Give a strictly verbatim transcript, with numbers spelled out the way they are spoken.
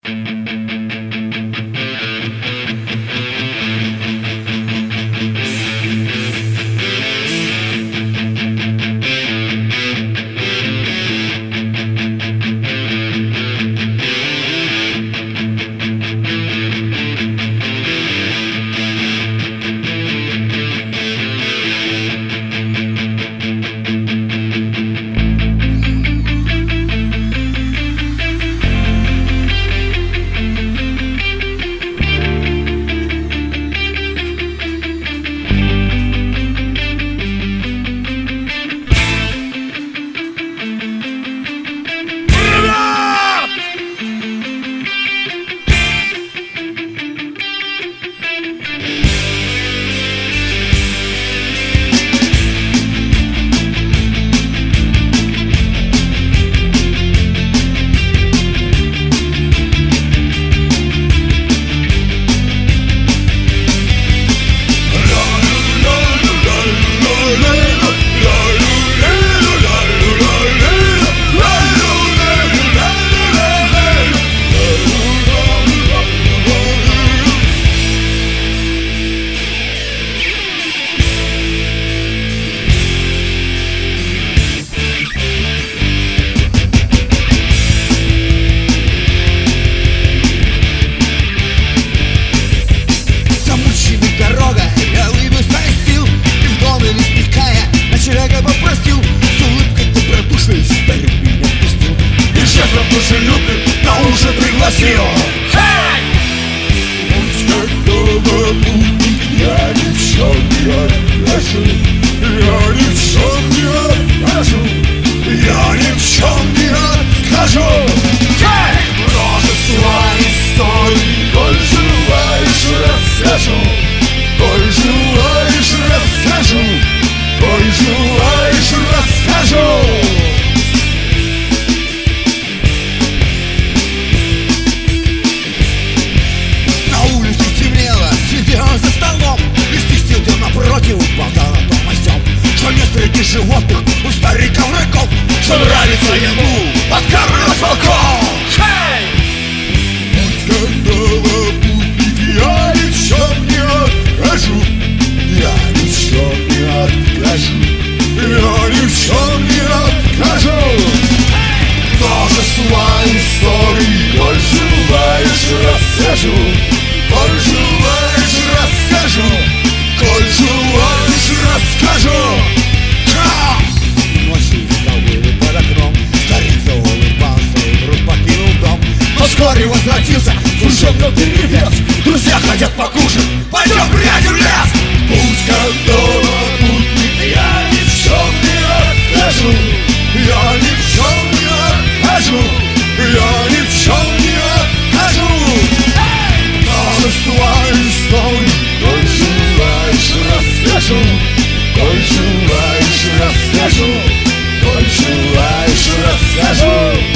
пригласил. Я ни в чем не откажу, я ни в чем не откажу, я ни в чем не откажу. Множество историй, коль желаешь, расскажу, коль желаешь, расскажу, коль желаешь, расскажу. За столом вести сидел напротив, болтал о том о сём, что нет среди животных у стариков рыков, что нравится ему подкармливать волков. Путь готова, путник, я ни в чем не откажу, я ни в чем не откажу, я ни в чем не откажу. Множество историй, коль желаешь, расскажу, коль желаешь, расскажу, коль желаешь, расскажу. Ночью стал вылет под окном, старик заулыбался и вдруг покинул дом. Но вскоре возвратился, слышал кто перевес. Друзья хотят покушать, пойдем, приятель, в лес. Путь готова, путник, я ни в чем не откажу, я ни в чем не откажу, я ни в чем не откажу. Множество историй, коль желаешь, расскажу, коль желаешь, расскажу, коль желаешь, расскажу.